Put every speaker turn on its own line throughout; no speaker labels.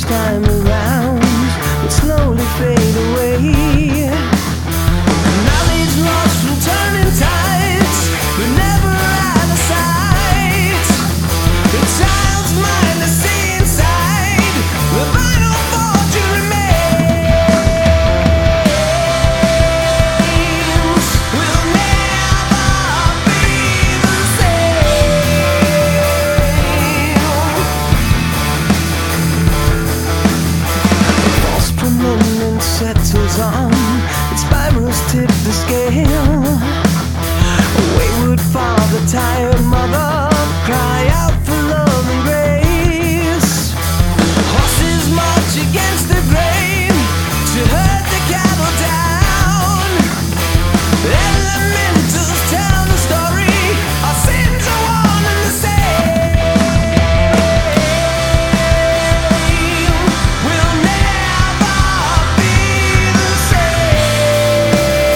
time around would slowly fade away. Knowledge lost from turning tides, but never out of sight. The child's mind is see inside, the vital fortune remains. Will never be the same. False prominence settles on, its spirals tip the scale. A wayward father, tired mother, cry out for love and grace. Horses march against the grain to herd the cattle down. Elementals tell the story, our sins are one and the same. We'll never be the same.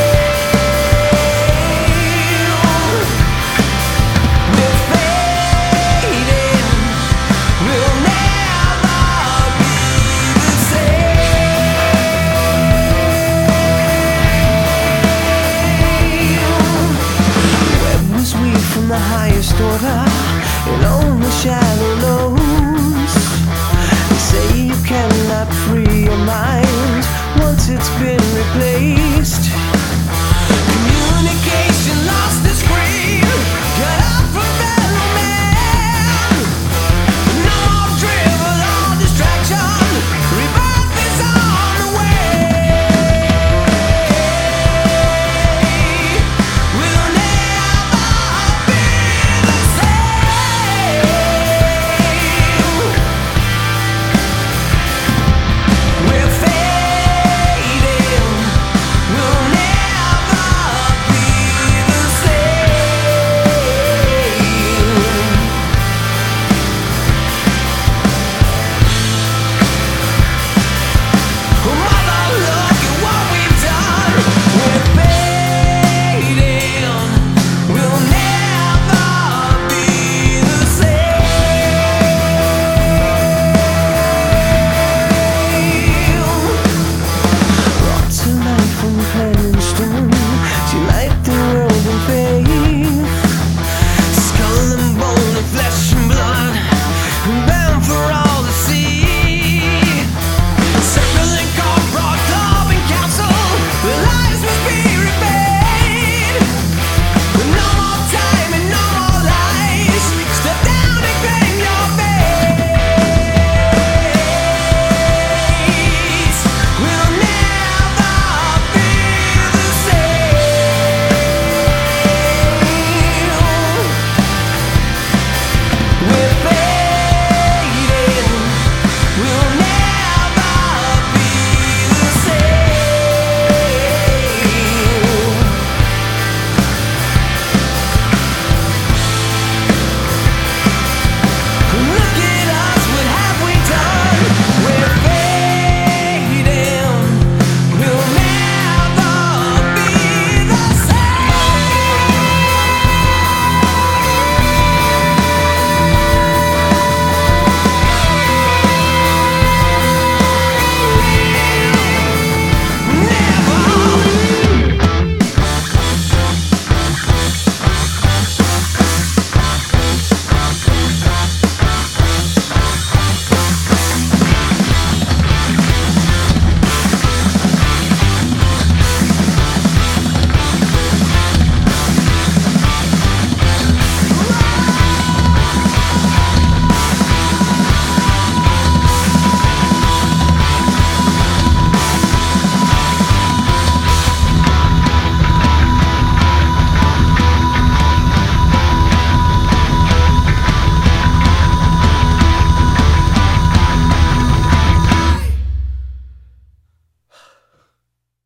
We're fading. We'll never be the same. Where was we from the highest order in all the shallow lows? They say you cannot free your mind once it's been replaced.